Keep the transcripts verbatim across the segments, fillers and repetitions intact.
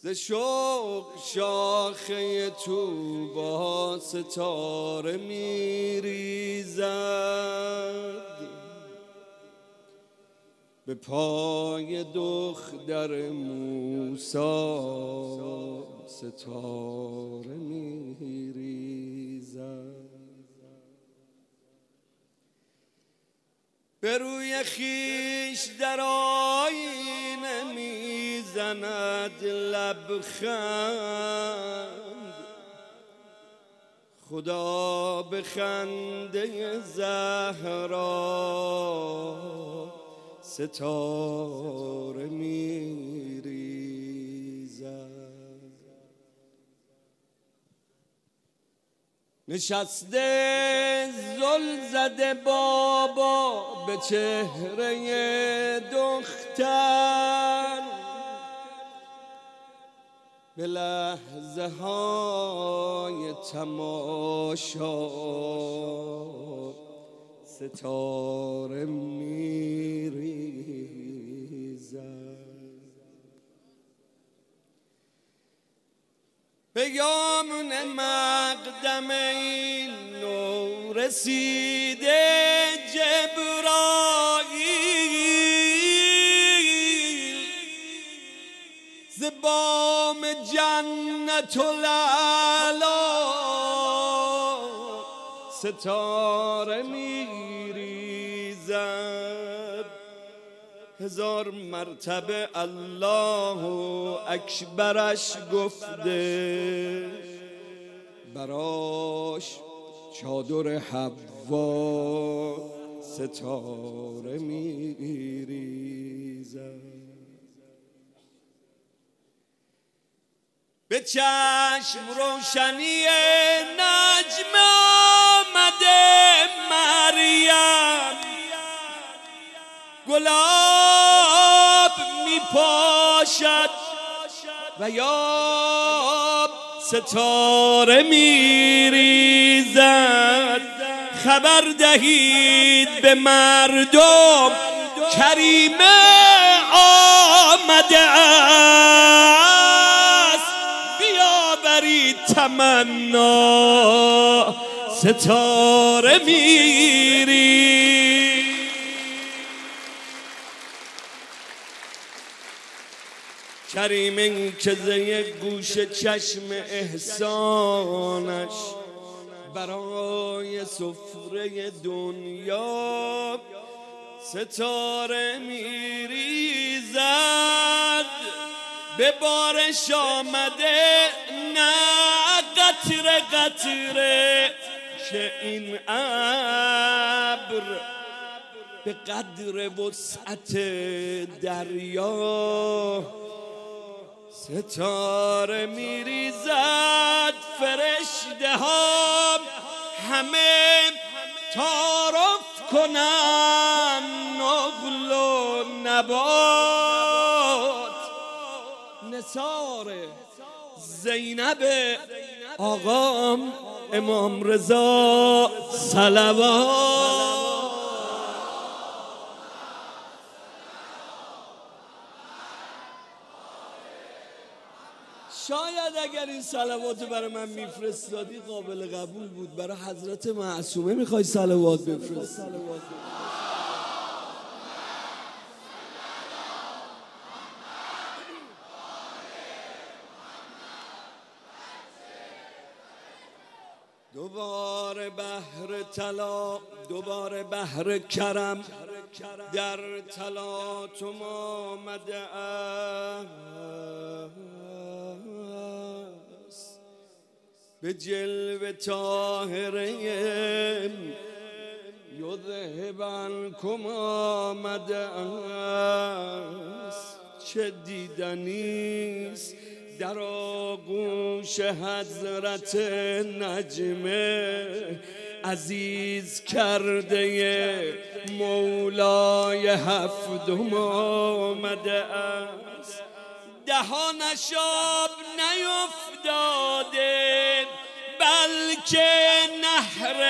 ز شوق شاخه طوبی ستاره میریزد، به پای دختر موسی ستاره میریزد. به روی خیش در آینه میزند لبخند، خدا به خنده زهرا ستاره میریزد. نشسته زل زده بابا به چهره دختر، به لحظه های تماشا ستاره میریزد. پیامون مقدم این نو رسیده جبرائیل، ز بام جنت الاعلی ستاره میریزد. هزار مرتبه الله اکبرش گفته، براش چادر حوا ستاره میریزد. به چشم روشنی نجم آمده مریم، گلاب می پاشد و یا ستاره می ریزد. خبر دهید به مردم کریمه آمده است، بیاورید تمنا ستاره می ریزد. کریمه که زی گوش چشم احسانش برای سفره دنیا ستاره میریزد. به بارش آمده نه قطره قطره که این ابر به قدر وسعت دریا ستاره میریزد. فرشته ها همه تعارف کنن نقل و نبات، نثار زینب آقام امام رضا صلوات. شاید اگر این صلوات برای من میفرستادی قابل قبول بود. برای حضرت معصومه میخوای صلوات بفرستی؟ دوباره بحر طلا، دوباره بحر کرم در طلاتم آمده است. به جلوه طاهره یذهب عنکم آمده است. چه دیدنیست در آغوش حضرت نجمه عزیز کرده مولای هفتم آمده است. دهانش آب نیفتاده بلکه نهر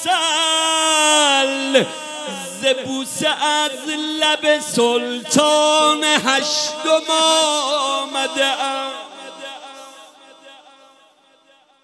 عسل، ز بوسه از لب سلطان هشتم آمده است.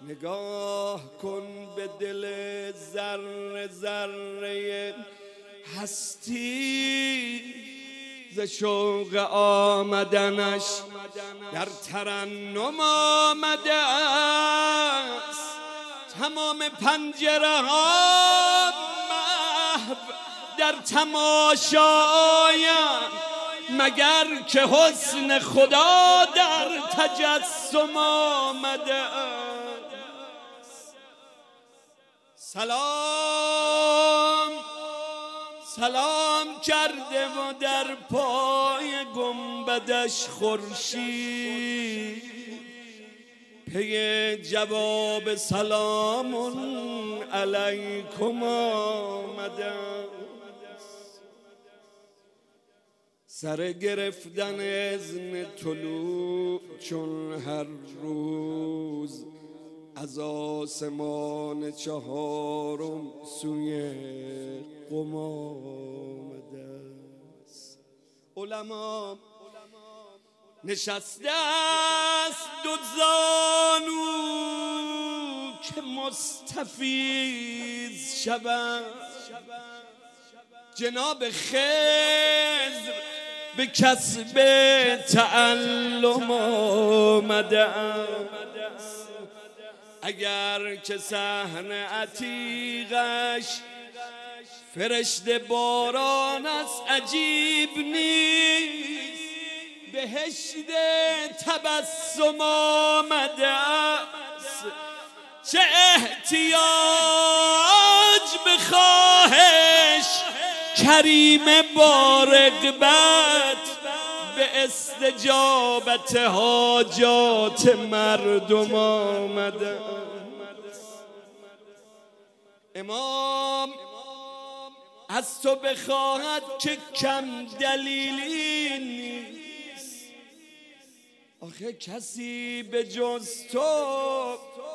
نگاه کن به دل ذره ذره هستی، ز شوق آمدنش در ترنم آمده است. تمام پنجره ها محو در تماشایم، مگر که حسن خدا در تجسم آمده است. سلام سلام کرده و در پای گنبدش خورشید، پی جواب سلام علیکم آمده. سر گرفتن اذن طلوع چون هر روز از آسمان چهارم سوی قم آمده است. علما نشسته است دو زانو که مستفیض شوند، جناب خضر به کسب تعلم آمده است. اگر که صحن عتیقش فرشته باران است عجیب نیست، بهشت تبسم آمده است. چه احتیاج به خواهش کریم با رغبت به استجابت حاجات مردم آمده. امام از تو بخواهد که کم دلیلی نیست، آخه کسی به جز تو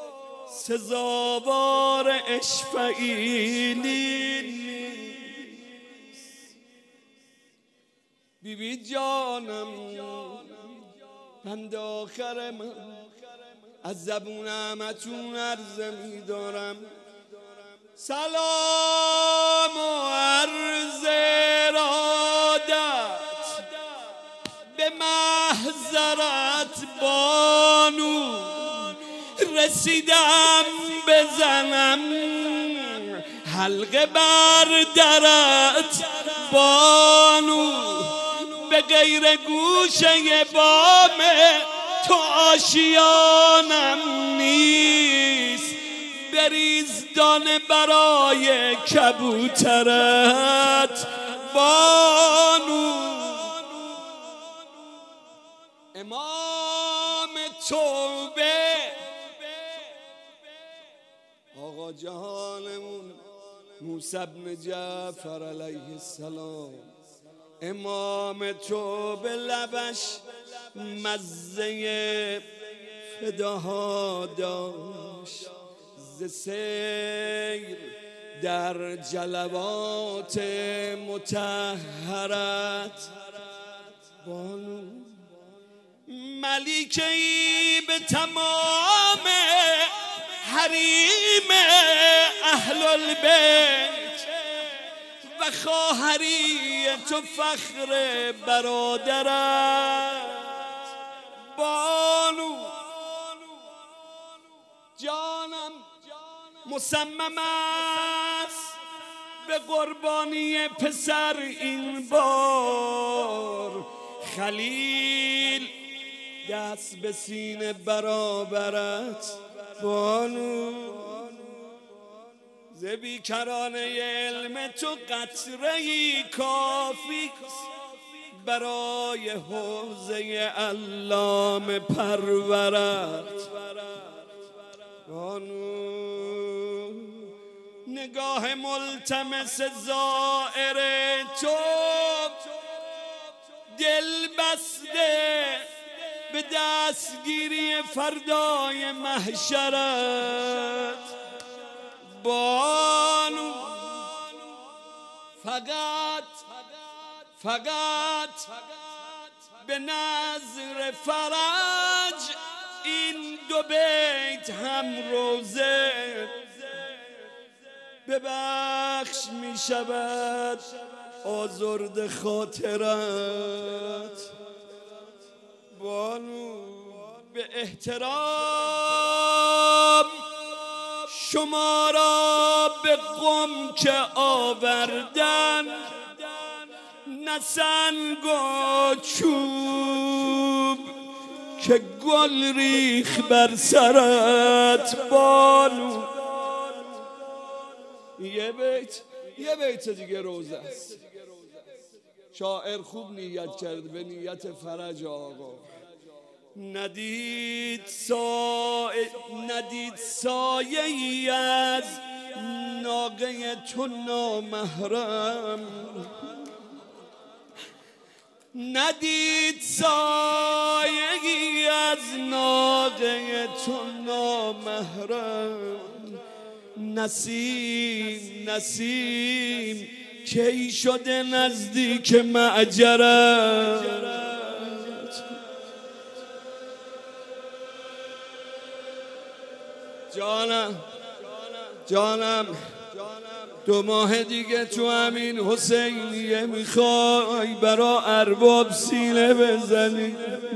سزاوار اشفعیلی نیست. بی بی جانم بند آخر من از زبون همتون عرض می دارم، سلام و عرض ارادت به محضرت بانو، رسیدم بزنم حلقه بر درت بانو، به غیر گوشه بام تو آشیانم نیست، بریز دانه برای کبوترت بانو. امام توبه آقا جهانمون موسی بن جعفر علیه السلام، امام توبه لبش مزه فداها داشت، ز سیر در جلوات مطهرت بانو، ملیکه‌ای به تمام حریم اهل البیت و خواهری تو فخر برادرت بانو. جانم مصمم است به قربانی پسر این بار، خلیل دست به سینه برابرت بانو، ز بیکرانه علم تو قطره‌ای کافی برای حوزه علام پرورت بانو. نگاه ملتمس زائر تو دل بسته به دستگیری فردای محشرت بانو، فقط فقط به نظر فرج این دو دو بیت هم روزه ببخش می شود آزرد خاطرت. بانو به احترام شما را به قم که آوردن، نه سنگ و چوب که گل ریخ بر سرت. بانو یه بیت یه بیت دیگه روزه است. شاعر خوب نیت کرد به نیت فرج آقا. ندید سایه ندید سایه ای از ناقه تو نامحرم، ندید سایه ای از ناقه تو نامحرم. نسیم نسیم کی شده نزدیک معجرت. جانم جانم دو ماه دیگه تو همین حسینیه میخوای برا ارباب سینه بزنی.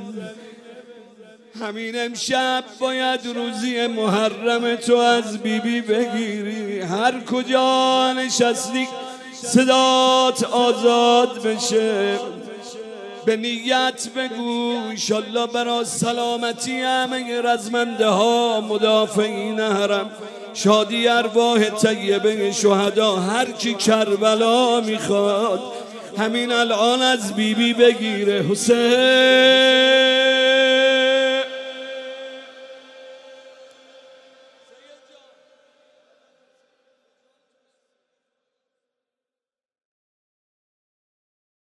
همین امشب باید روزی محرم تو از بیبی بگیری. هر کجا نشستی صدات آزاد بشه. به نیت بگو انشالله برا سلامتی همه رزمنده ها، مدافعین حرم، شادی ارواح طیبه شهدا. هر کی کربلا میخواد همین الان از بیبی بگیره. حسین